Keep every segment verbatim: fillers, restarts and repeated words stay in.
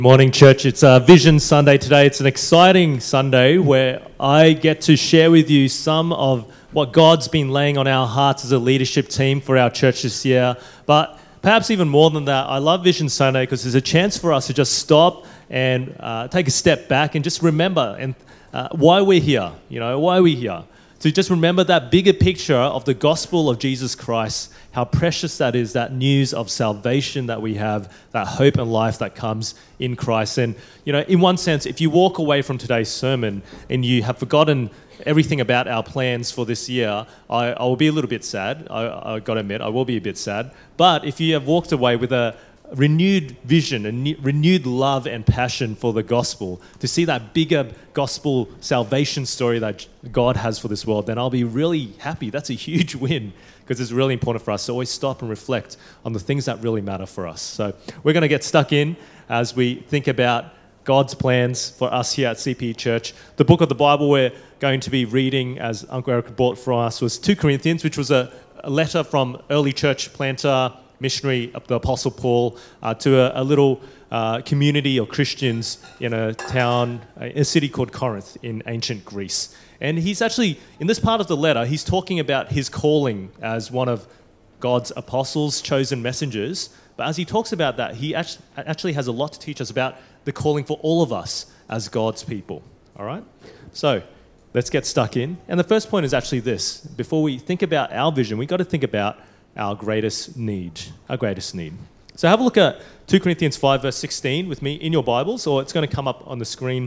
Morning, church. It's uh, Vision Sunday today. It's an exciting Sunday where I get to share with you some of what God's been laying on our hearts as a leadership team for our church this year. But perhaps even more than that, I love Vision Sunday because there's a chance for us to just stop and uh, take a step back and just remember and uh, why we're here. You know, why are we here? To just remember that bigger picture of the gospel of Jesus Christ, how precious that is, that news of salvation that we have, that hope and life that comes in Christ. And, you know, in one sense, if you walk away from today's sermon and you have forgotten everything about our plans for this year, I, I will be a little bit sad. I, I got to admit, I will be a bit sad. But if you have walked away with a renewed vision, a new, renewed love and passion for the gospel, to see that bigger gospel salvation story that God has for this world, then I'll be really happy. That's a huge win because it's really important for us to always stop and reflect on the things that really matter for us. So we're going to get stuck in as we think about God's plans for us here at C P E Church. The book of the Bible we're going to be reading, as Uncle Eric brought for us, was Second Corinthians, which was a, a letter from early church planter, missionary, the Apostle Paul, uh, to a, a little uh, community of Christians in a town, a city called Corinth in ancient Greece. And he's actually, in this part of the letter, he's talking about his calling as one of God's apostles, chosen messengers. But as he talks about that, he actually has a lot to teach us about the calling for all of us as God's people. All right? So let's get stuck in. And the first point is actually this. Before we think about our vision, we've got to think about our greatest need, our greatest need. So have a look at Second Corinthians five, verse sixteen with me in your Bibles, or it's going to come up on the screen.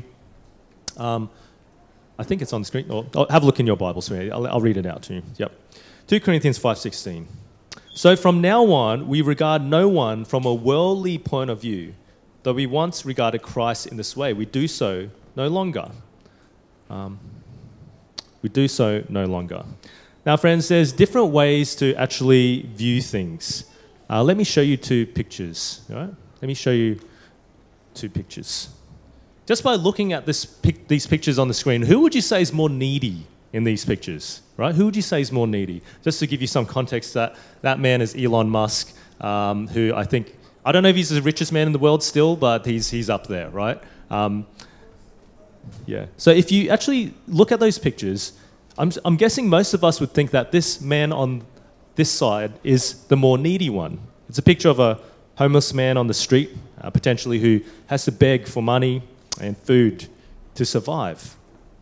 Um, I think it's on the screen. Or, or have a look in your Bibles. I'll, I'll read it out to you. Yep. Second Corinthians five sixteen. So from now on, we regard no one from a worldly point of view. Though we once regarded Christ in this way, we do so no longer. Um, we do so no longer. Now, friends, there's different ways to actually view things. Uh, let me show you two pictures. All right? Let me show you two pictures. Just by looking at this pic- these pictures on the screen, who would you say is more needy in these pictures? Right? Who would you say is more needy? Just to give you some context, that that man is Elon Musk, um, who I think, I don't know if he's the richest man in the world still, but he's he's up there, right? Um, yeah. So if you actually look at those pictures, I'm, I'm guessing most of us would think that this man on this side is the more needy one. It's a picture of a homeless man on the street, uh, potentially who has to beg for money and food to survive.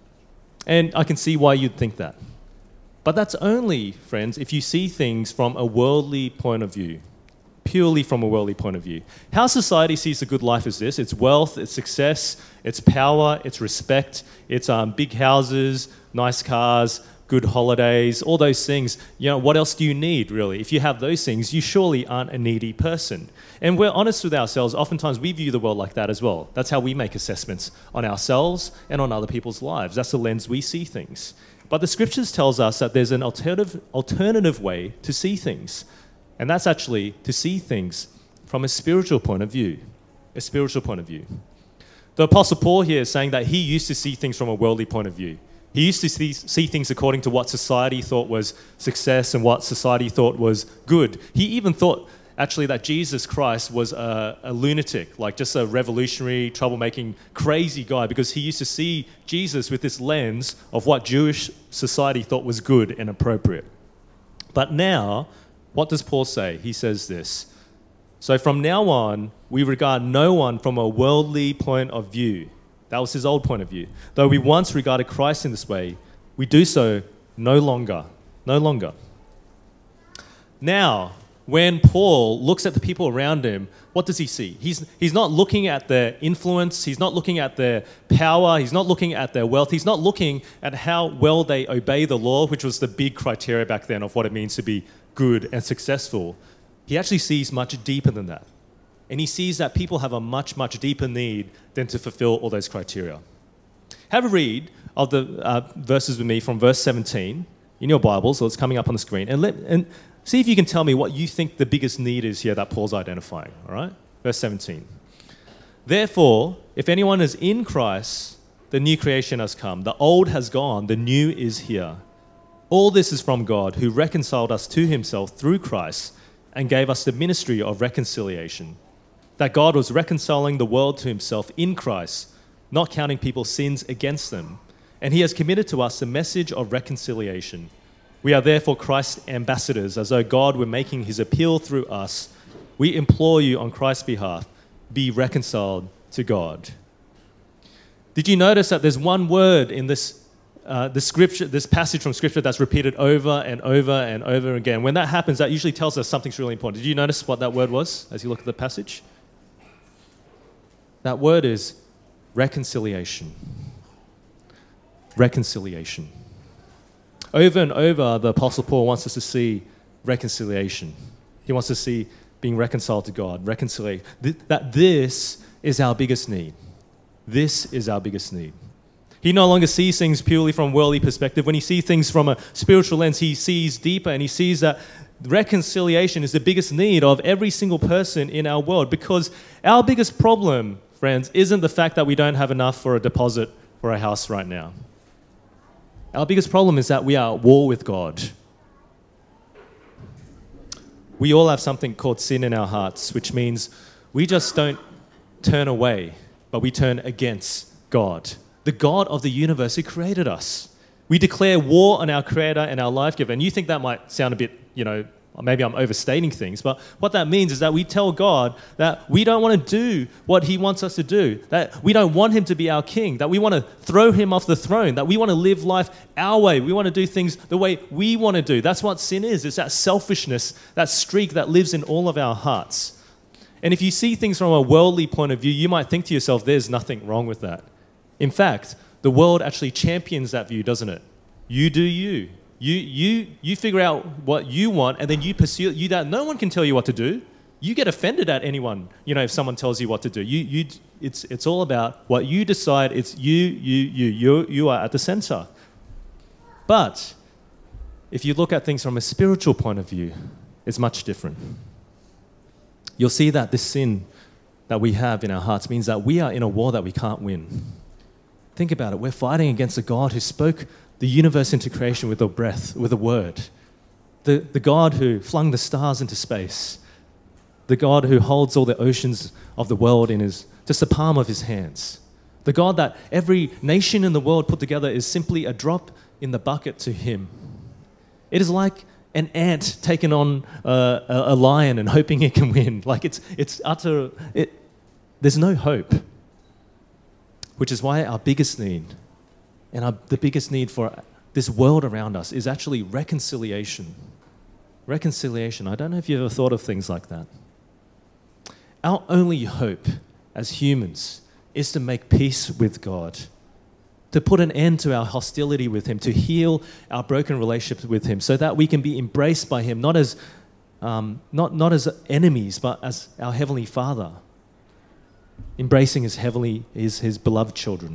And I can see why you'd think that. But that's only, friends, if you see things from a worldly point of view, purely from a worldly point of view. How society sees a good life is this: it's wealth, it's success, it's power, it's respect, it's um, big houses, nice cars, good holidays, all those things. You know, what else do you need, really? If you have those things, you surely aren't a needy person. And we're honest with ourselves. Oftentimes, we view the world like that as well. That's how we make assessments on ourselves and on other people's lives. That's the lens we see things. But the scriptures tells us that there's an alternative, alternative way to see things. And that's actually to see things from a spiritual point of view. A spiritual point of view. The Apostle Paul here is saying that he used to see things from a worldly point of view. He used to see, see things according to what society thought was success and what society thought was good. He even thought, actually, that Jesus Christ was a, a lunatic, like just a revolutionary, troublemaking, crazy guy, because he used to see Jesus with this lens of what Jewish society thought was good and appropriate. But now, what does Paul say? He says this: so from now on, we regard no one from a worldly point of view. That was his old point of view. Though we once regarded Christ in this way, we do so no longer. No longer. Now, when Paul looks at the people around him, what does he see? He's, he's not looking at their influence. He's not looking at their power. He's not looking at their wealth. He's not looking at how well they obey the law, which was the big criteria back then of what it means to be good and successful. He actually sees much deeper than that. And he sees that people have a much, much deeper need than to fulfill all those criteria. Have a read of the uh, verses with me from verse seventeen in your Bible, so it's coming up on the screen, and let and see if you can tell me what you think the biggest need is here that Paul's identifying, all right? Verse seventeen. Therefore, if anyone is in Christ, the new creation has come. The old has gone, the new is here. All this is from God, who reconciled us to himself through Christ and gave us the ministry of reconciliation. that God was reconciling the world to himself in Christ, not counting people's sins against them. And he has committed to us the message of reconciliation. We are therefore Christ's ambassadors, as though God were making his appeal through us. We implore you on Christ's behalf, be reconciled to God. Did you notice that there's one word in this uh, the scripture, this passage from Scripture that's repeated over and over and over again? When that happens, that usually tells us something's really important. Did you notice what that word was as you look at the passage? That word is reconciliation. Reconciliation. Over and over, the Apostle Paul wants us to see reconciliation. He wants to see being reconciled to God, reconciliation. Th- that this is our biggest need. This is our biggest need. He no longer sees things purely from a worldly perspective. When he sees things from a spiritual lens, he sees deeper, and he sees that reconciliation is the biggest need of every single person in our world, because our biggest problem, friends, isn't the fact that we don't have enough for a deposit for a house right now. Our biggest problem is that we are at war with God. We all have something called sin in our hearts, which means we just don't turn away, but we turn against God, the God of the universe who created us. We declare war on our Creator and our life giver. And you think that might sound a bit, you know, maybe I'm overstating things, but what that means is that we tell God that we don't want to do what he wants us to do, that we don't want him to be our king, that we want to throw him off the throne, that we want to live life our way, we want to do things the way we want to do. That's what sin is. It's that selfishness, that streak that lives in all of our hearts. And if you see things from a worldly point of view, you might think to yourself, there's nothing wrong with that. In fact, the world actually champions that view, doesn't it? You do you. You, you, you figure out what you want, and then you pursue it. You don't, no one can tell you what to do. You get offended at anyone, you know, if someone tells you what to do. You, you, it's, it's all about what you decide. It's you, you, you, you, you are at the center. But if you look at things from a spiritual point of view, it's much different. You'll see that this sin that we have in our hearts means that we are in a war that we can't win. Think about it. We're fighting against a God who spoke the universe into creation with a breath, with a word. The, the God who flung the stars into space. The God who holds all the oceans of the world in his, just the palm of his hands. The God that every nation in the world put together is simply a drop in the bucket to him. It is like an ant taking on uh, a, a lion and hoping it can win. Like it's, it's utter, it, there's no hope. Which is why our biggest need and our, the biggest need for this world around us is actually reconciliation. Reconciliation. I don't know if you've ever thought of things like that. Our only hope as humans is to make peace with God, to put an end to our hostility with him, to heal our broken relationships with him so that we can be embraced by him, not as, um, not, not as enemies, but as our Heavenly Father, embracing his heavenly, his, his beloved children.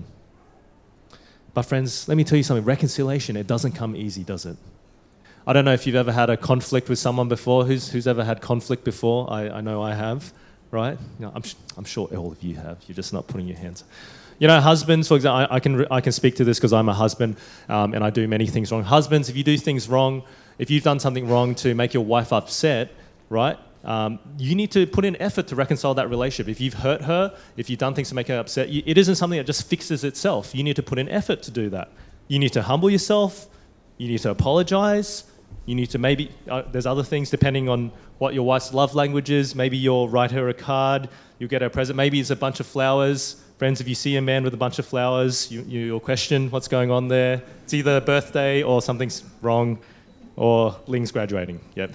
But friends, let me tell you something. Reconciliation, it doesn't come easy, does it? I don't know if you've ever had a conflict with someone before. Who's, who's ever had conflict before? I, I know I have, right? You know, I'm, I'm sure all of you have. You're just not putting your hands. You know, husbands, for example, I, I can I can speak to this because I'm a husband um, and I do many things wrong. Husbands, if you do things wrong, if you've done something wrong to make your wife upset, right? Um, you need to put in effort to reconcile that relationship. If you've hurt her, if you've done things to make her upset, you, it isn't something that just fixes itself. You need to put in effort to do that. You need to humble yourself. You need to apologize. You need to maybe, uh, there's other things depending on what your wife's love language is. Maybe you'll write her a card, you'll get her a present. Maybe it's a bunch of flowers. Friends, if you see a man with a bunch of flowers, you, you'll question what's going on there. It's either a birthday or something's wrong or Ling's graduating. Yep.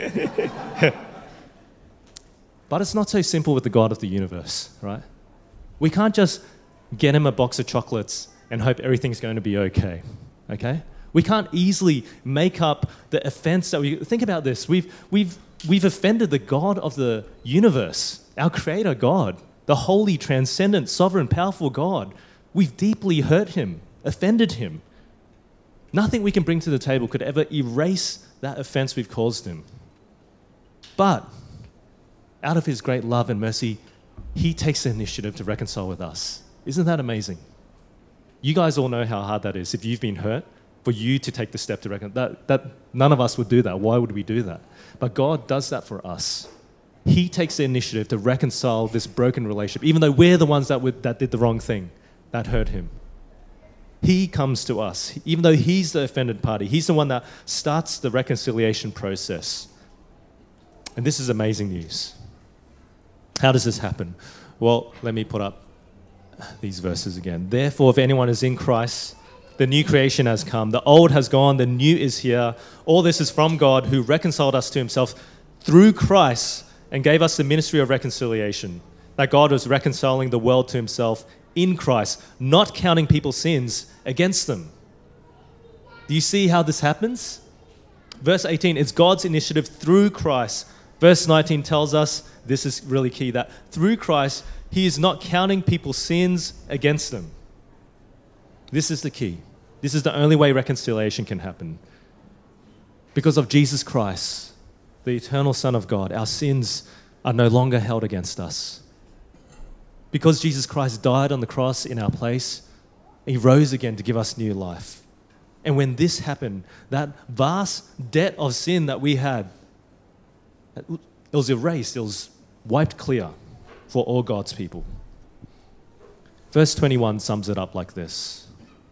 But it's not so simple with the God of the universe, right? We can't just get him a box of chocolates and hope everything's going to be okay, okay? We can't easily make up the offense that we... Think about this. We've, we've, we've offended the God of the universe, our creator God, the holy, transcendent, sovereign, powerful God. We've deeply hurt him, offended him. Nothing we can bring to the table could ever erase that offense we've caused him. But out of his great love and mercy, he takes the initiative to reconcile with us. Isn't that amazing? You guys all know how hard that is. If you've been hurt, for you to take the step to reconcile, that, that none of us would do that. Why would we do that? But God does that for us. He takes the initiative to reconcile this broken relationship, even though we're the ones that, would, that did the wrong thing, that hurt him. He comes to us, even though he's the offended party. He's the one that starts the reconciliation process. And this is amazing news. How does this happen? Well, let me put up these verses again. Therefore, if anyone is in Christ, the new creation has come. The old has gone, the new is here. All this is from God, who reconciled us to himself through Christ and gave us the ministry of reconciliation. That God was reconciling the world to himself in Christ, not counting people's sins against them. Do you see how this happens? Verse eighteen, it's God's initiative through Christ. Verse nineteen tells us, this is really key, that through Christ, he is not counting people's sins against them. This is the key. This is the only way reconciliation can happen. Because of Jesus Christ, the eternal Son of God, our sins are no longer held against us. Because Jesus Christ died on the cross in our place, he rose again to give us new life. And when this happened, that vast debt of sin that we had, it was erased, it was wiped clear for all God's people. Verse twenty-one sums it up like this.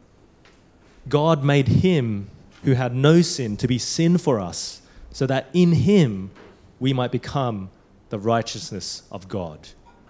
God made him who had no sin to be sin for us, so that in him we might become the righteousness of God.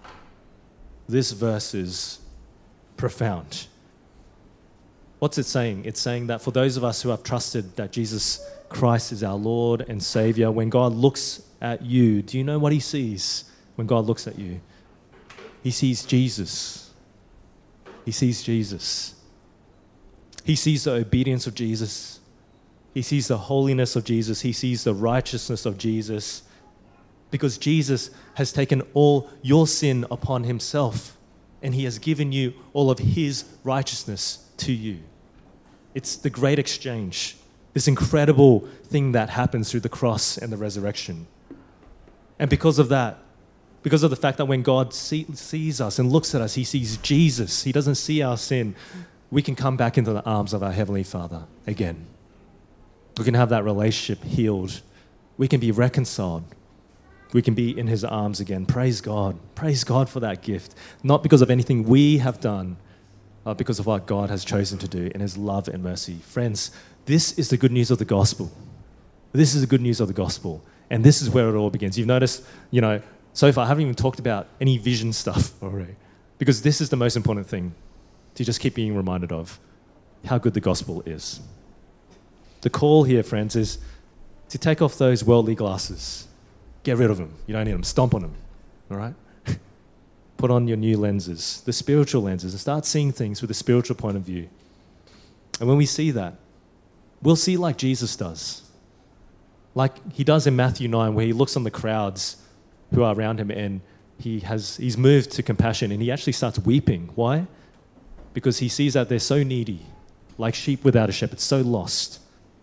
This verse is profound. What's it saying? It's saying that for those of us who have trusted that Jesus Christ is our Lord and Savior, when God looks at you, do you know what he sees when God looks at you? He sees Jesus. He sees Jesus. He sees the obedience of Jesus. He sees the holiness of Jesus. He sees the righteousness of Jesus. Because Jesus has taken all your sin upon himself, and he has given you all of his righteousness to you. It's the great exchange, this incredible thing that happens through the cross and the resurrection. And because of that, because of the fact that when God see, sees us and looks at us, he sees Jesus. He doesn't see our sin. We can come back into the arms of our Heavenly Father again. We can have that relationship healed. We can be reconciled. We can be in his arms again. Praise God. Praise God for that gift. Not because of anything we have done, but because of what God has chosen to do in his love and mercy. Friends, this is the good news of the gospel. This is the good news of the gospel. And this is where it all begins. You've noticed, you know, so far I haven't even talked about any vision stuff already. Because this is the most important thing to just keep being reminded of how good the gospel is. The call here, friends, is to take off those worldly glasses. Get rid of them. You don't need them. Stomp on them. All right? Put on your new lenses, the spiritual lenses, and start seeing things with a spiritual point of view. And when we see that, we'll see like Jesus does. Like he does in Matthew nine, where he looks on the crowds who are around him and he has, he's moved to compassion and he actually starts weeping. Why? Because he sees that they're so needy, like sheep without a shepherd, so lost.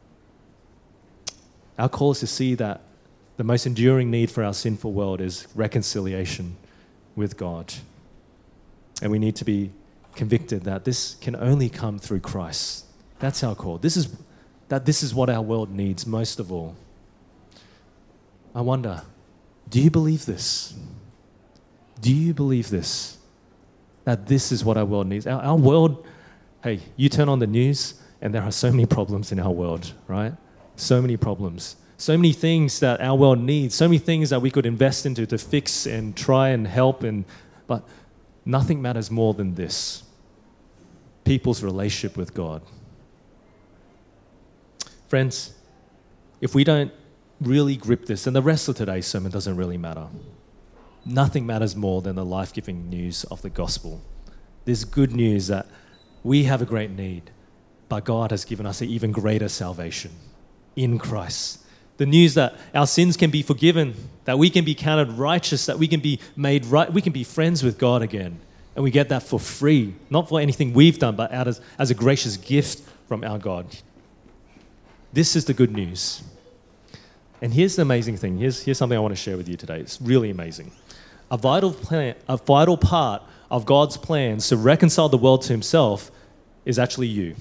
Our call is to see that the most enduring need for our sinful world is reconciliation with God. And we need to be convicted that this can only come through Christ. That's our call. This is, that this is what our world needs most of all. I wonder, do you believe this? Do you believe this? That this is what our world needs? Our, our world, hey, you turn on the news and there are so many problems in our world, right? So many problems. So many things that our world needs, so many things that we could invest into to fix and try and help, and but nothing matters more than this. People's relationship with God. Friends, if we don't really grip this, then the rest of today's sermon doesn't really matter. Nothing matters more than the life-giving news of the gospel. This good news that we have a great need, but God has given us an even greater salvation in Christ. The news that our sins can be forgiven, that we can be counted righteous, that we can be made right, we can be friends with God again. And we get that for free, not for anything we've done, but out as, as a gracious gift from our God. This is the good news. And here's the amazing thing. Here's, here's something I want to share with you today. It's really amazing. A vital plan, a vital part of God's plans to reconcile the world to himself is actually you.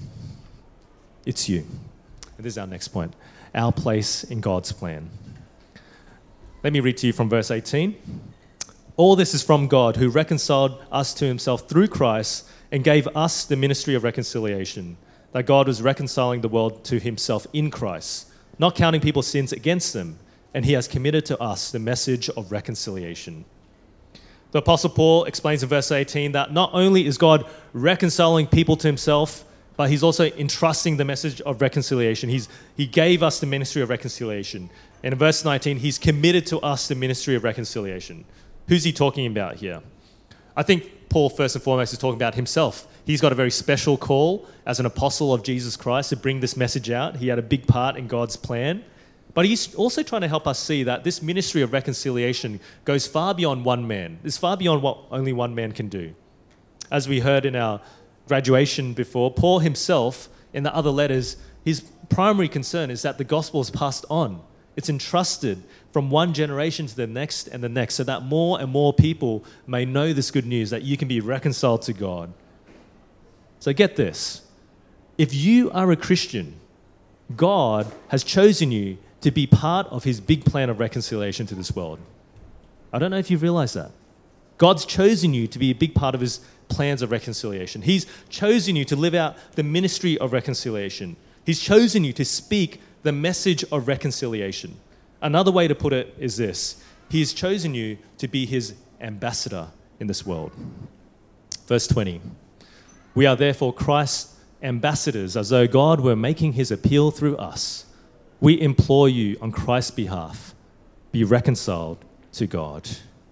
It's you. And this is our next point. Our place in God's plan. Let me read to you from verse eighteen. All this is from God, who reconciled us to himself through Christ and gave us the ministry of reconciliation, that God was reconciling the world to himself in Christ, not counting people's sins against them, and he has committed to us the message of reconciliation. The Apostle Paul explains in verse eighteen that not only is God reconciling people to himself, but he's also entrusting the message of reconciliation. He's, he gave us the ministry of reconciliation. And in verse nineteen, he's committed to us the ministry of reconciliation. Who's he talking about here? I think Paul, first and foremost, is talking about himself. He's got a very special call as an apostle of Jesus Christ to bring this message out. He had a big part in God's plan. But he's also trying to help us see that this ministry of reconciliation goes far beyond one man. It's far beyond what only one man can do. As we heard in our graduation before, Paul himself, in the other letters, his primary concern is that the gospel is passed on. It's entrusted from one generation to the next and the next, so that more and more people may know this good news, that you can be reconciled to God. So get this. If you are a Christian, God has chosen you to be part of his big plan of reconciliation to this world. I don't know if you realize that. God's chosen you to be a big part of his plans of reconciliation. He's chosen you to live out the ministry of reconciliation. He's chosen you to speak the message of reconciliation. Another way to put it is this. He has chosen you to be his ambassador in this world. Verse twenty. We are therefore Christ's ambassadors, as though God were making his appeal through us. We implore you on Christ's behalf, be reconciled to God.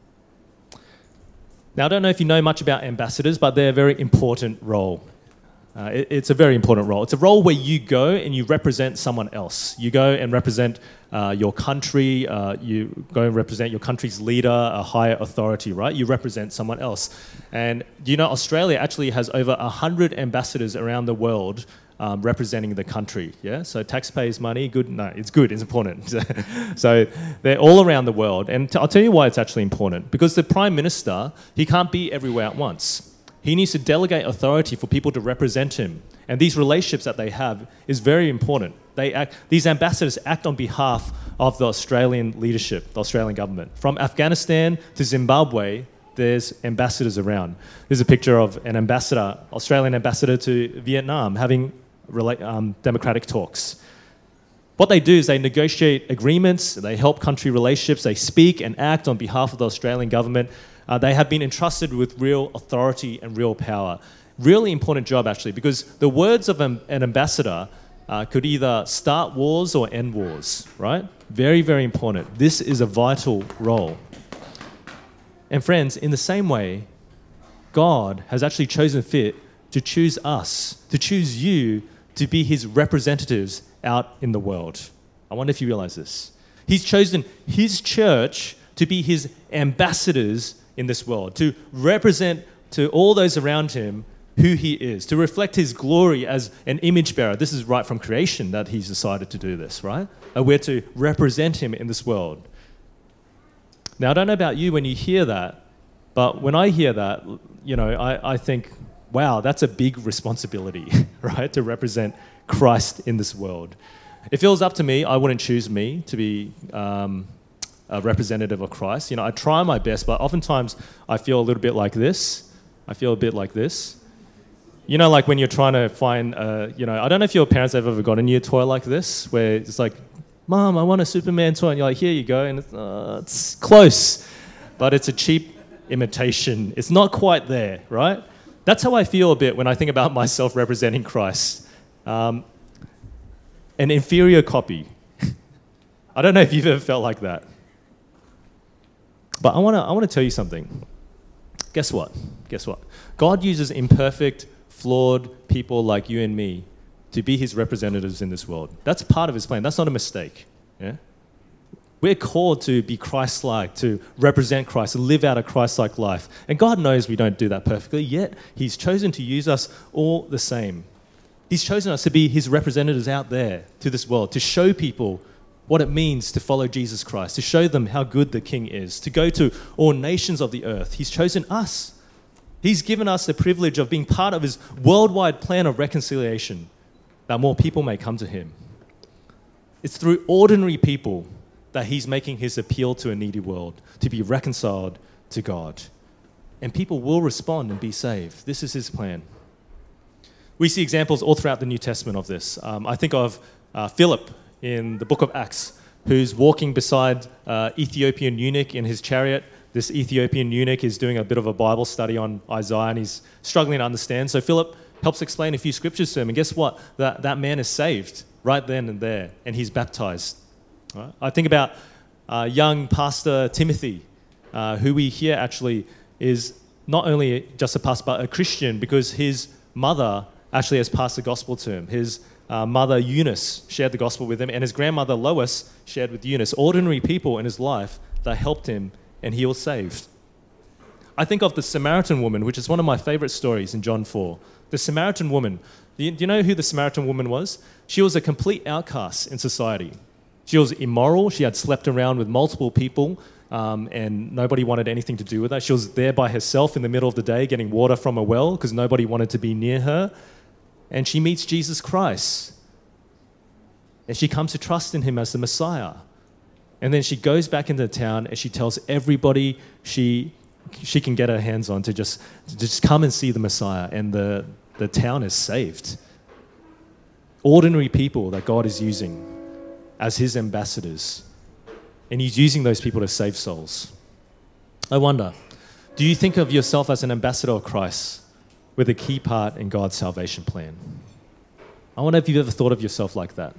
Now, I don't know if you know much about ambassadors, but they're a very important role. Uh, it, it's a very important role. It's a role where you go and you represent someone else. You go and represent uh, your country. Uh, you go and represent your country's leader, a higher authority, right? You represent someone else. And do you know Australia actually has over one hundred ambassadors around the world um, representing the country, yeah? So taxpayers' money, good? No, it's good, it's important. So they're all around the world. And t- I'll tell you why it's actually important. Because the Prime Minister, he can't be everywhere at once. He needs to delegate authority for people to represent him. And these relationships that they have is very important. They act, these ambassadors act on behalf of the Australian leadership, the Australian government. From Afghanistan to Zimbabwe, there's ambassadors around. There's a picture of an ambassador, Australian ambassador to Vietnam, having rela- um, democratic talks. What they do is they negotiate agreements, they help country relationships, they speak and act on behalf of the Australian government. Uh, they have been entrusted with real authority and real power. Really important job, actually, because the words of an, an ambassador uh, could either start wars or end wars, right? Very, very important. This is a vital role. And friends, in the same way, God has actually chosen fit to choose us, to choose you to be his representatives out in the world. I wonder if you realize this. He's chosen his church to be his ambassadors in this world, to represent to all those around him who he is, to reflect his glory as an image bearer. This is right from creation that he's decided to do this, right? And we're to represent him in this world. Now, I don't know about you when you hear that, but when I hear that, you know, I, I think, wow, that's a big responsibility, right, to represent Christ in this world. If it was up to me, I wouldn't choose me to be um, a representative of Christ. You know, I try my best, but oftentimes I feel a little bit like this. I feel a bit like this. You know, like when you're trying to find, uh, you know, I don't know if your parents have ever gotten you a toy like this, where it's like, Mom, I want a Superman toy. And you're like, here you go. And it's, uh, it's close, but it's a cheap imitation. It's not quite there, right? That's how I feel a bit when I think about myself representing Christ. Um, an inferior copy. I don't know if you've ever felt like that. But I want to I want to tell you something. Guess what? Guess what? God uses imperfect, flawed people like you and me to be his representatives in this world. That's part of his plan. That's not a mistake. Yeah? We're called to be Christ-like, to represent Christ, to live out a Christ-like life. And God knows we don't do that perfectly, yet he's chosen to use us all the same. He's chosen us to be his representatives out there to this world, to show people what it means to follow Jesus Christ, to show them how good the King is, to go to all nations of the earth. He's chosen us. He's given us the privilege of being part of his worldwide plan of reconciliation, that more people may come to him. It's through ordinary people that he's making his appeal to a needy world, to be reconciled to God. And people will respond and be saved. This is his plan. We see examples all throughout the New Testament of this. Um, I think of uh, Philip in the book of Acts, who's walking beside uh, Ethiopian eunuch in his chariot. This Ethiopian eunuch is doing a bit of a Bible study on Isaiah, and he's struggling to understand. So Philip helps explain a few scriptures to him, and guess what? That, that man is saved right then and there, and he's baptized. Right? I think about uh, young Pastor Timothy, uh, who we hear actually is not only just a pastor, but a Christian, because his mother actually has passed the gospel to him. His uh, mother, Eunice, shared the gospel with him, and his grandmother, Lois, shared with Eunice. Ordinary people in his life that helped him, and he was saved. I think of the Samaritan woman, which is one of my favorite stories in John four. The Samaritan woman. Do you, do you know who the Samaritan woman was? She was a complete outcast in society. She was immoral. She had slept around with multiple people, um, and nobody wanted anything to do with her. She was there by herself in the middle of the day getting water from a well because nobody wanted to be near her. And she meets Jesus Christ. And she comes to trust in him as the Messiah. And then she goes back into the town and she tells everybody she she can get her hands on to just, to just come and see the Messiah. And the, the town is saved. Ordinary people that God is using as his ambassadors. And he's using those people to save souls. I wonder, do you think of yourself as an ambassador of Christ with a key part in God's salvation plan? I wonder if you've ever thought of yourself like that.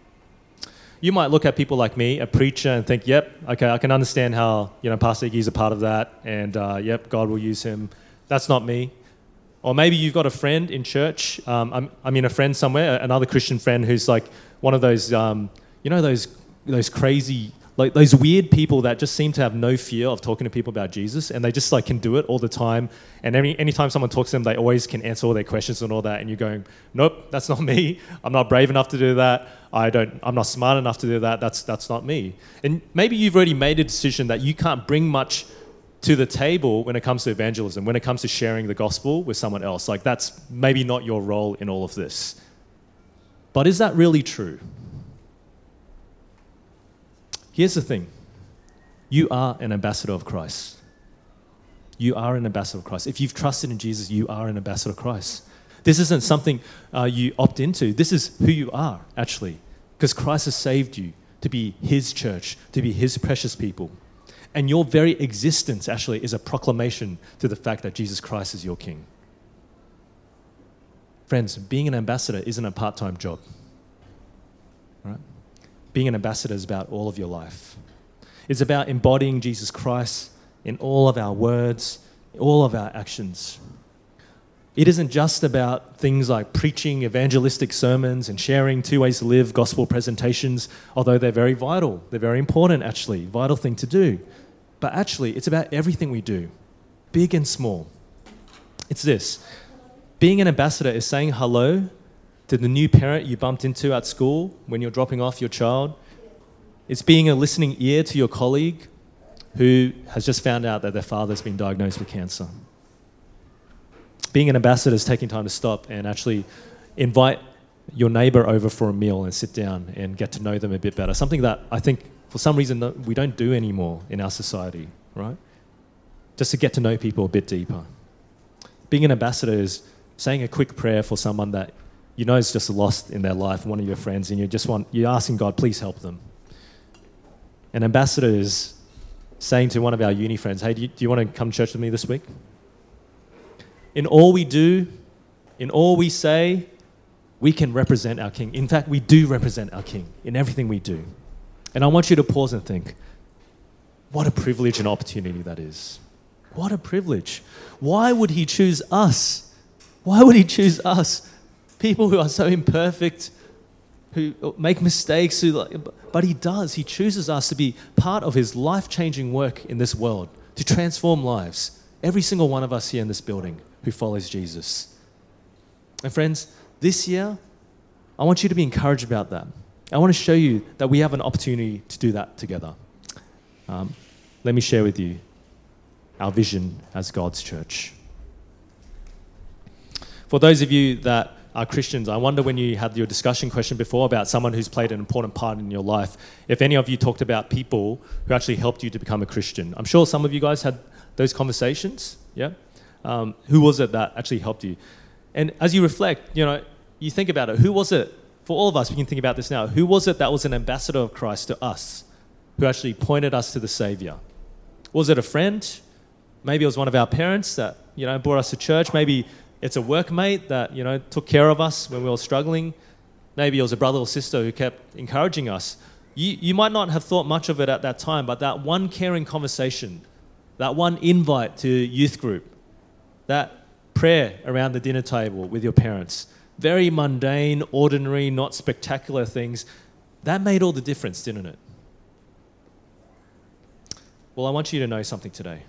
You might look at people like me, a preacher, and think, yep, okay, I can understand how, you know, Pastor Iggy's a part of that, and uh, yep, God will use him. That's not me. Or maybe you've got a friend in church, um, I'm, I mean a friend somewhere, another Christian friend who's like one of those, um, you know, those those crazy, like those weird people that just seem to have no fear of talking to people about Jesus, and they just like can do it all the time. And any anytime someone talks to them, they always can answer all their questions and all that. And you're going, nope, that's not me. I'm not brave enough to do that. I don't. I'm not smart enough to do that. That's that's not me. And maybe you've already made a decision that you can't bring much to the table when it comes to evangelism, when it comes to sharing the gospel with someone else. Like that's maybe not your role in all of this. But is that really true? Here's the thing. You are an ambassador of Christ. You are an ambassador of Christ. If you've trusted in Jesus, you are an ambassador of Christ. This isn't something uh, you opt into. This is who you are, actually, because Christ has saved you to be his church, to be his precious people. And your very existence, actually, is a proclamation to the fact that Jesus Christ is your King. Friends, being an ambassador isn't a part-time job. Right? Being an ambassador is about all of your life. It's about embodying Jesus Christ in all of our words, all of our actions. It isn't just about things like preaching evangelistic sermons and sharing two ways to live gospel presentations, although they're very vital. They're very important, actually, vital thing to do. But actually, it's about everything we do, big and small. It's this. Being an ambassador is saying hello to the new parent you bumped into at school when you're dropping off your child. It's being a listening ear to your colleague who has just found out that their father's been diagnosed with cancer. Being an ambassador is taking time to stop and actually invite your neighbor over for a meal and sit down and get to know them a bit better. Something that I think for some reason we don't do anymore in our society, right? Just to get to know people a bit deeper. Being an ambassador is saying a quick prayer for someone that you know is just lost in their life, one of your friends, and you just want, you're asking God, please help them. An ambassador is saying to one of our uni friends, hey, do you, do you want to come to church with me this week? In all we do, in all we say, we can represent our King. In fact, we do represent our King in everything we do. And I want you to pause and think, what a privilege and opportunity that is. What a privilege. Why would he choose us? Why would he choose us? People who are so imperfect, who make mistakes, who, but he does. He chooses us to be part of his life-changing work in this world, to transform lives. Every single one of us here in this building who follows Jesus. And friends, this year, I want you to be encouraged about that. I want to show you that we have an opportunity to do that together. Um, let me share with you our vision as God's church. For those of you that are Christians, I wonder when you had your discussion question before about someone who's played an important part in your life, if any of you talked about people who actually helped you to become a Christian. I'm sure some of you guys had those conversations, yeah? Um, who was it that actually helped you? And as you reflect, you know, you think about it, who was it? For all of us, we can think about this now. Who was it that was an ambassador of Christ to us, who actually pointed us to the Savior? Was it a friend? Maybe it was one of our parents that, you know, brought us to church. Maybe it's a workmate that, you know, took care of us when we were struggling. Maybe it was a brother or sister who kept encouraging us. You, you might not have thought much of it at that time, but that one caring conversation, that one invite to youth group, that prayer around the dinner table with your parents, very mundane, ordinary, not spectacular things, that made all the difference, didn't it? Well, I want you to know something today.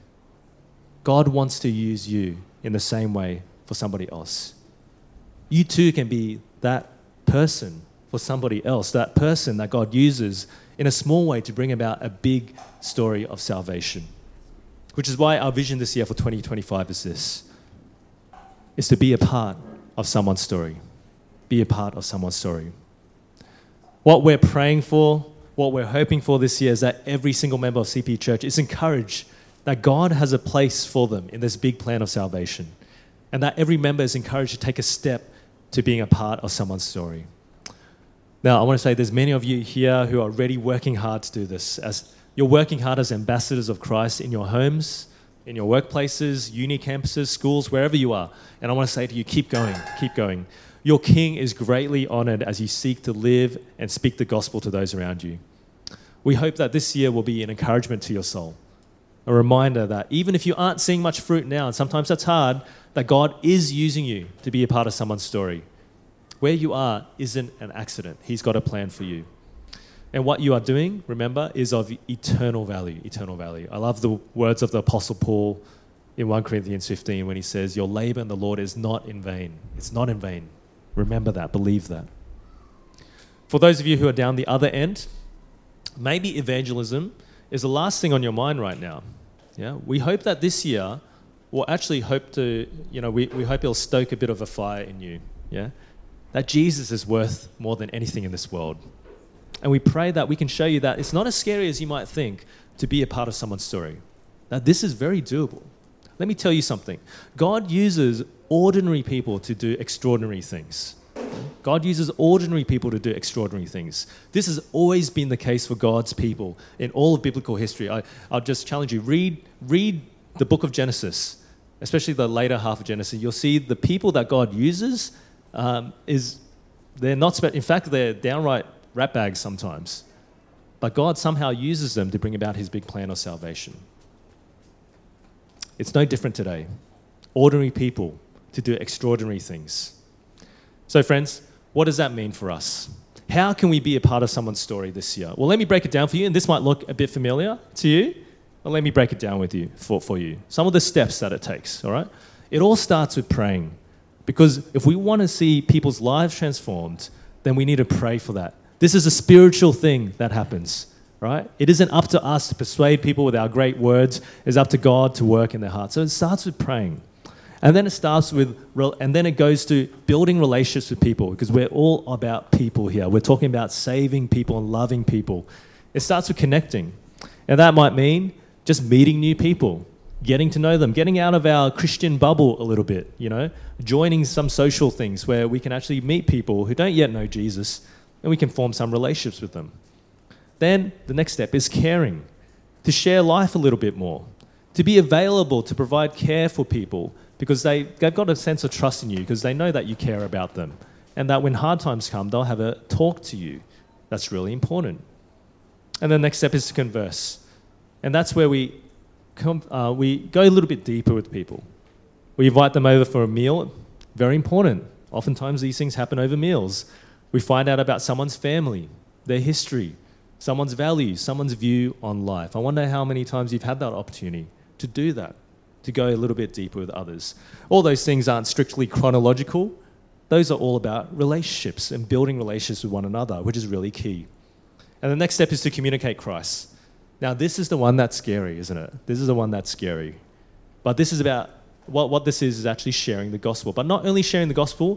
God wants to use you in the same way for somebody else. You too can be that person for somebody else, that person that God uses in a small way to bring about a big story of salvation. Which is why our vision this year for twenty twenty-five is this, is to be a part of someone's story. Be a part of someone's story. What we're praying for, what we're hoping for this year is that every single member of C P Church is encouraged that God has a place for them in this big plan of salvation, and that every member is encouraged to take a step to being a part of someone's story. Now, I want to say there's many of you here who are already working hard to do this. As you're working hard as ambassadors of Christ in your homes, in your workplaces, uni campuses, schools, wherever you are. And I want to say to you, keep going, keep going. Your King is greatly honored as you seek to live and speak the gospel to those around you. We hope that this year will be an encouragement to your soul. A reminder that even if you aren't seeing much fruit now, and sometimes that's hard, that God is using you to be a part of someone's story. Where you are isn't an accident. He's got a plan for you. And what you are doing, remember, is of eternal value, eternal value. I love the words of the Apostle Paul in First Corinthians fifteen when he says, your labor in the Lord is not in vain. It's not in vain. Remember that, believe that. For those of you who are down the other end, maybe evangelism is the last thing on your mind right now. Yeah, we hope that this year we'll actually hope to, you know, we, we hope it'll stoke a bit of a fire in you. Yeah, that Jesus is worth more than anything in this world. And we pray that we can show you that it's not as scary as you might think to be a part of someone's story. That this is very doable. Let me tell you something. God uses ordinary people to do extraordinary things. God uses ordinary people to do extraordinary things. This has always been the case for God's people in all of biblical history. I, I'll just challenge you, read, read the book of Genesis, especially the later half of Genesis. You'll see the people that God uses, um, is they're not, spe- in fact, they're downright ratbags sometimes. But God somehow uses them to bring about his big plan of salvation. It's no different today. Ordinary people to do extraordinary things. So friends, what does that mean for us? How can we be a part of someone's story this year? Well, let me break it down for you, and this might look a bit familiar to you, but let me break it down with you for, for you. Some of the steps that it takes, all right? It all starts with praying, because if we want to see people's lives transformed, then we need to pray for that. This is a spiritual thing that happens, right? It isn't up to us to persuade people with our great words. It's up to God to work in their hearts. So it starts with praying. And then it starts with, and then it goes to building relationships with people, because we're all about people here. We're talking about saving people and loving people. It starts with connecting. And that might mean just meeting new people, getting to know them, getting out of our Christian bubble a little bit, you know, joining some social things where we can actually meet people who don't yet know Jesus, and we can form some relationships with them. Then the next step is caring, to share life a little bit more, to be available to provide care for people, because they, they've got a sense of trust in you, because they know that you care about them, and that when hard times come, they'll have a talk to you. That's really important. And the next step is to converse. And that's where we, come, uh, we go a little bit deeper with people. We invite them over for a meal. Very important. Oftentimes these things happen over meals. We find out about someone's family, their history, someone's values, someone's view on life. I wonder how many times you've had that opportunity to do that, to go a little bit deeper with others. All those things aren't strictly chronological. Those are all about relationships and building relationships with one another, which is really key. And the next step is to communicate Christ. Now, this is the one that's scary, isn't it? This is the one that's scary. But this is about, what, what this is is actually sharing the gospel. But not only sharing the gospel,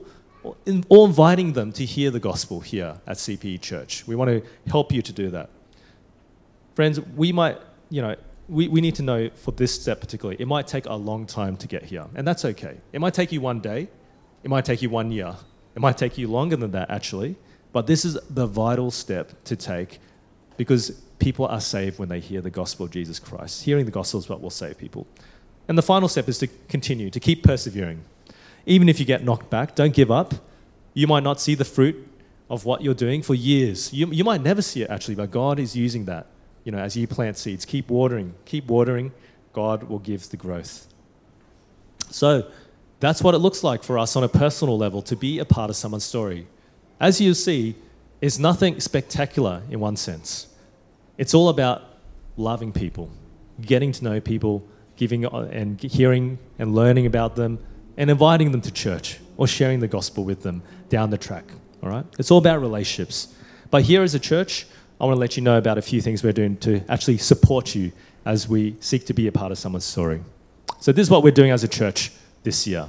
or inviting them to hear the gospel here at C P E Church. We want to help you to do that. Friends, we might, you know, we, we need to know for this step particularly, it might take a long time to get here, and that's okay. It might take you one day, it might take you one year, it might take you longer than that actually, but this is the vital step to take because people are saved when they hear the gospel of Jesus Christ. Hearing the gospel is what will save people. And the final step is to continue, to keep persevering. Even if you get knocked back, don't give up. You might not see the fruit of what you're doing for years. You, you might never see it actually, but God is using that. You know, as you plant seeds, keep watering, keep watering, God will give the growth. So that's what it looks like for us on a personal level to be a part of someone's story. As you see, it's nothing spectacular in one sense. It's all about loving people, getting to know people, giving and hearing and learning about them, and inviting them to church or sharing the gospel with them down the track, all right? It's all about relationships. But here as a church, I want to let you know about a few things we're doing to actually support you as we seek to be a part of someone's story. So this is what we're doing as a church this year.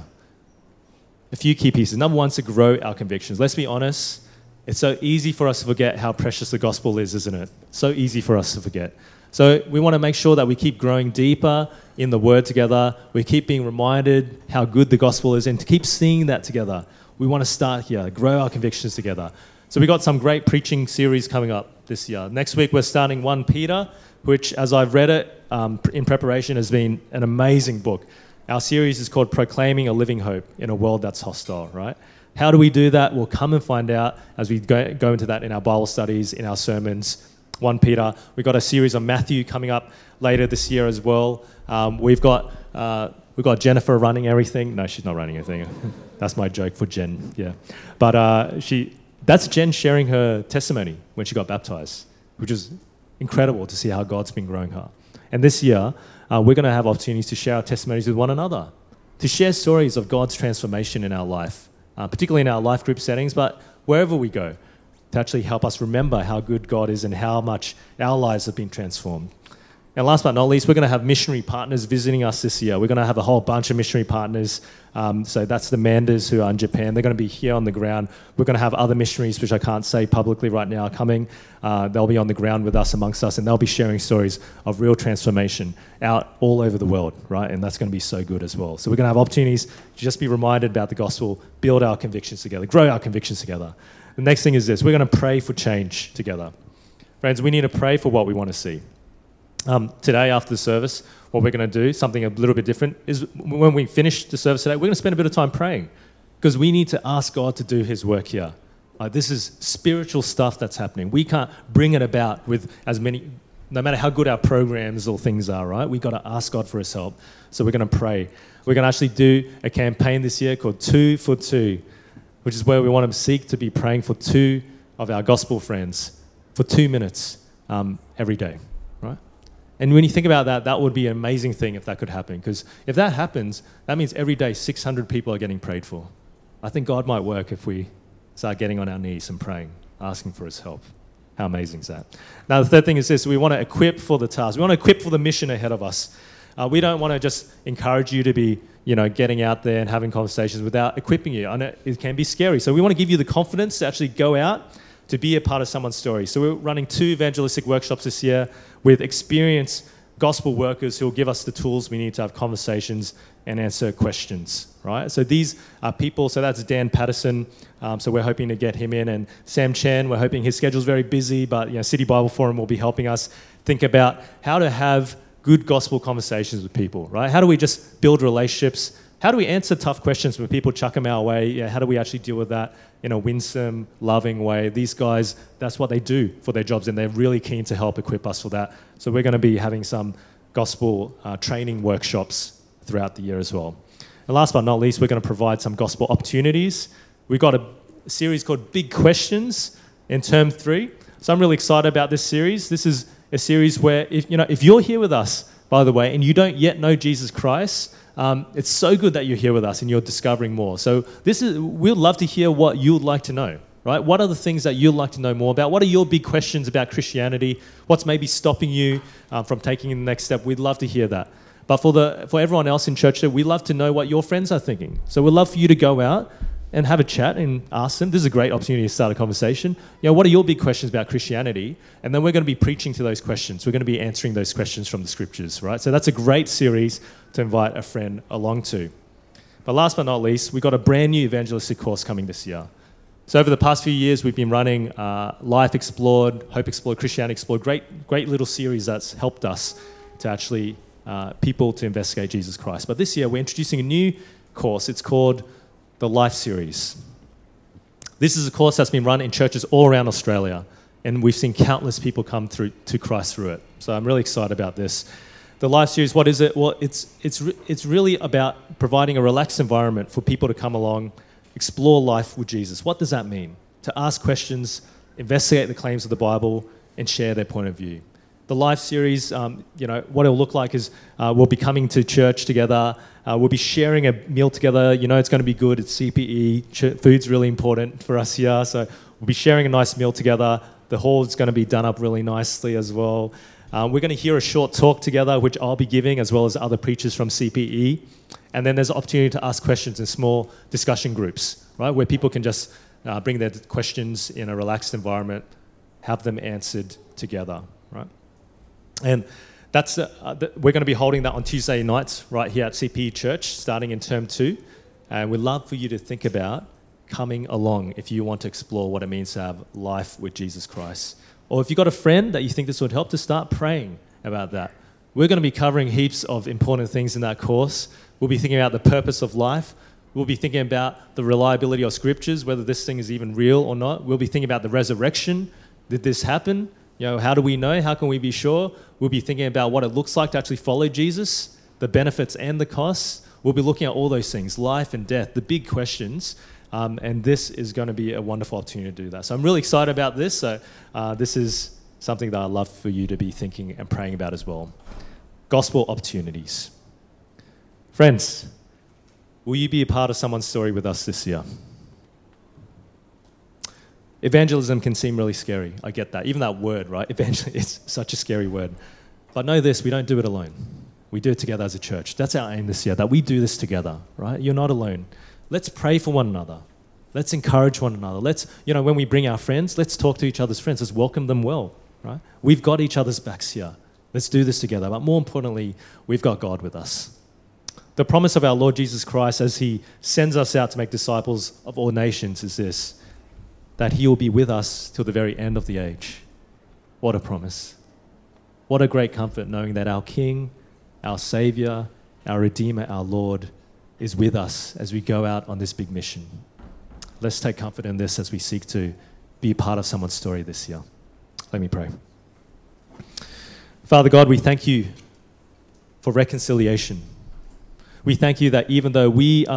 A few key pieces. Number one is to grow our convictions. Let's be honest, it's so easy for us to forget how precious the gospel is, isn't it? So easy for us to forget. So we want to make sure that we keep growing deeper in the Word together. We keep being reminded how good the gospel is and to keep seeing that together. We want to start here, grow our convictions together. So we've got some great preaching series coming up this year. Next week we're starting First Peter, which as I've read it um, in preparation has been an amazing book. Our series is called Proclaiming a Living Hope in a World That's Hostile, right? How do we do that? We'll come and find out as we go, go into that in our Bible studies, in our sermons. First Peter. We've got a series on Matthew coming up later this year as well. Um, we've got uh, we've got Jennifer running everything. No, she's not running anything. That's my joke for Jen. Yeah, but uh, she that's Jen sharing her testimony when she got baptized, which is incredible to see how God's been growing her. And this year, uh, we're going to have opportunities to share our testimonies with one another, to share stories of God's transformation in our life, uh, particularly in our life group settings, but wherever we go, to actually help us remember how good God is and how much our lives have been transformed. And last but not least, we're going to have missionary partners visiting us this year. We're going to have a whole bunch of missionary partners. Um, so that's the Mandas who are in Japan. They're going to be here on the ground. We're going to have other missionaries, which I can't say publicly right now, coming. Uh, they'll be on the ground with us, amongst us, and they'll be sharing stories of real transformation out all over the world, right? And that's going to be so good as well. So we're going to have opportunities to just be reminded about the gospel, build our convictions together, grow our convictions together. The next thing is this. We're going to pray for change together. Friends, we need to pray for what we want to see. Um, today, after the service, what we're going to do, something a little bit different, is when we finish the service today, we're going to spend a bit of time praying because we need to ask God to do his work here. Uh, this is spiritual stuff that's happening. We can't bring it about with as many, no matter how good our programs or things are, right? We've got to ask God for his help. So we're going to pray. We're going to actually do a campaign this year called Two for Two, which is where we want to seek to be praying for two of our gospel friends for two minutes um, every day, right? And when you think about that, that would be an amazing thing if that could happen. Because if that happens, that means every day six hundred people are getting prayed for. I think God might work if we start getting on our knees and praying, asking for his help. How amazing is that? Now, the third thing is this. We want to equip for the task. We want to equip for the mission ahead of us. Uh, we don't want to just encourage you to be, you know, getting out there and having conversations without equipping you. I know it can be scary. So we want to give you the confidence to actually go out to be a part of someone's story. So we're running two evangelistic workshops this year with experienced gospel workers who will give us the tools we need to have conversations and answer questions, right? So these are people, so that's Dan Patterson, um, so we're hoping to get him in, and Sam Chen, we're hoping his schedule's very busy, but you know, City Bible Forum will be helping us think about how to have good gospel conversations with people, right? How do we just build relationships? How do we answer tough questions when people chuck them our way? Yeah, how do we actually deal with that in a winsome, loving way? These guys, that's what they do for their jobs, and they're really keen to help equip us for that. So we're going to be having some gospel uh, training workshops throughout the year as well. And last but not least, we're going to provide some gospel opportunities. We've got a series called Big Questions in term three. So I'm really excited about this series. This is a series where, if you know, if you're here with us, by the way, and you don't yet know Jesus Christ, um, it's so good that you're here with us and you're discovering more. So this is, we'd love to hear what you'd like to know, right? What are the things that you'd like to know more about? What are your big questions about Christianity? What's maybe stopping you um, from taking the next step? We'd love to hear that. But for the for everyone else in church, we'd love to know what your friends are thinking. So we'd love for you to go out and have a chat and ask them. This is a great opportunity to start a conversation. You know, what are your big questions about Christianity? And then we're going to be preaching to those questions. We're going to be answering those questions from the scriptures, right? So that's a great series to invite a friend along to. But last but not least, we've got a brand new evangelistic course coming this year. So over the past few years, we've been running uh, Life Explored, Hope Explored, Christianity Explored, great, great little series that's helped us to actually uh, people to investigate Jesus Christ. But this year, we're introducing a new course. It's called the Life Series. This is a course that's been run in churches all around Australia, and we've seen countless people come through to Christ through it. So I'm really excited about this. The Life Series, what is it? Well, it's it's re- it's really about providing a relaxed environment for people to come along, explore life with Jesus. What does that mean? To ask questions, investigate the claims of the Bible, and share their point of view. The Life Series, um, you know, what it'll look like is uh, we'll be coming to church together. Uh, we'll be sharing a meal together. You know, it's going to be good. It's C P E. Ch- food's really important for us here. So we'll be sharing a nice meal together. The hall is going to be done up really nicely as well. Um, we're going to hear a short talk together, which I'll be giving, as well as other preachers from C P E. And then there's an opportunity to ask questions in small discussion groups, right, where people can just uh, bring their questions in a relaxed environment, have them answered together, right? And that's uh, th- we're going to be holding that on Tuesday nights right here at C P E Church, starting in term two. And we'd love for you to think about coming along if you want to explore what it means to have life with Jesus Christ. Or if you've got a friend that you think this would help, to start praying about that. We're going to be covering heaps of important things in that course. We'll be thinking about the purpose of life. We'll be thinking about the reliability of scriptures, whether this thing is even real or not. We'll be thinking about the resurrection. Did this happen? You know, how do we know? How can we be sure? We'll be thinking about what it looks like to actually follow Jesus, the benefits and the costs. We'll be looking at all those things, life and death, the big questions. Um, and this is going to be a wonderful opportunity to do that. So I'm really excited about this. So uh, this is something that I'd love for you to be thinking and praying about as well. Gospel opportunities. Friends, will you be a part of someone's story with us this year? Evangelism can seem really scary. I get that. Even that word, right? Evangelism, it's such a scary word. But know this, we don't do it alone. We do it together as a church. That's our aim this year, that we do this together, right? You're not alone. Let's pray for one another. Let's encourage one another. Let's, you know, when we bring our friends, let's talk to each other's friends. Let's welcome them well, right? We've got each other's backs here. Let's do this together. But more importantly, we've got God with us. The promise of our Lord Jesus Christ as he sends us out to make disciples of all nations is this, that he will be with us till the very end of the age. What a promise. What a great comfort knowing that our King, our Savior, our Redeemer, our Lord is with us as we go out on this big mission. Let's take comfort in this as we seek to be part of someone's story this year. Let me pray. Father God, we thank you for reconciliation. We thank you that even though we are